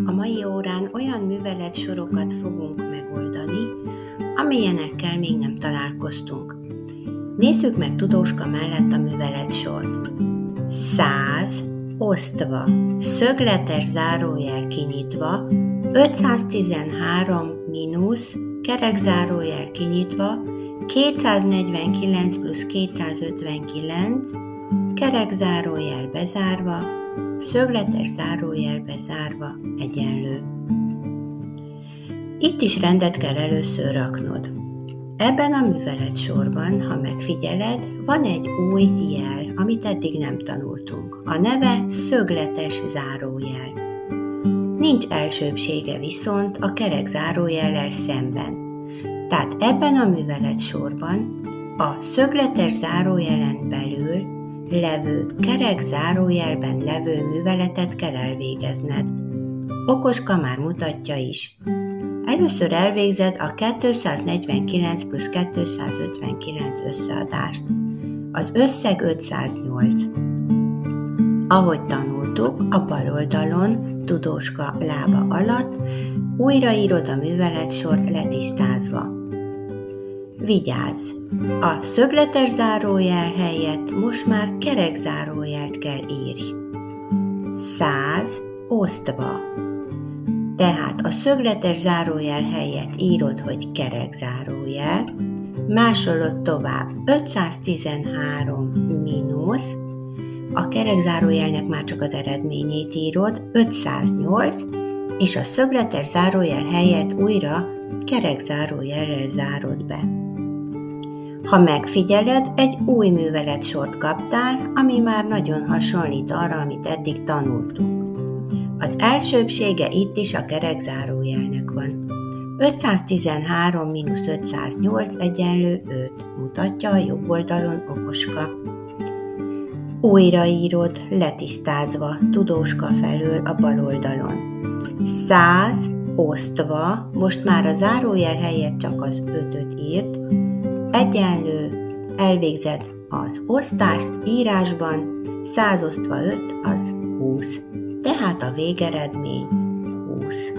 A mai órán olyan műveletsorokat fogunk megoldani, amilyenekkel még nem találkoztunk. Nézzük meg tudóska mellett a műveletsort. 100 osztva, szögletes zárójel kinyitva, 513 mínusz, kerekzárójel kinyitva, 249 plusz 259, kerekzárójel bezárva, szögletes zárójel bezárva egyenlő. Itt is rendet kell először raknod. Ebben a műveletsorban, ha megfigyeled, van egy új jel, amit eddig nem tanultunk. A neve szögletes zárójel. Nincs elsőbbsége viszont a kerek zárójellel szemben. Tehát ebben a műveletsorban a szögletes zárójelen belül levő kerek zárójelben levő műveletet kell elvégezned. Okoska már mutatja is. Először elvégzed a 249 plusz 259 összeadást. Az összeg 508. Ahogy tanultuk, a bal oldalon, tudóska lába alatt újraírod a műveletsort letisztázva. Vigyázz! A szögletes zárójel helyett most már kerek zárójelt kell írj. 100 osztva. Tehát a szögletes zárójel helyett írod, hogy kerek zárójel, másolod tovább 513 mínusz, a kerek zárójelnek már csak az eredményét írod, 508, és a szögletes zárójel helyett újra kerek zárójellel zárod be. Ha megfigyeled, egy új műveletsort kaptál, ami már nagyon hasonlít arra, amit eddig tanultunk. Az elsőbbsége itt is a kerek zárójelnek van. 513 mínusz 508 egyenlő 5, mutatja a jobb oldalon okoska. Újraírod, letisztázva, tudóska felől a bal oldalon. 100 osztva, most már a zárójel helyett csak az 5-öt írt, egyenlő, elvégzed az osztást írásban, 100 osztva 5 az 20. Tehát a végeredmény 20.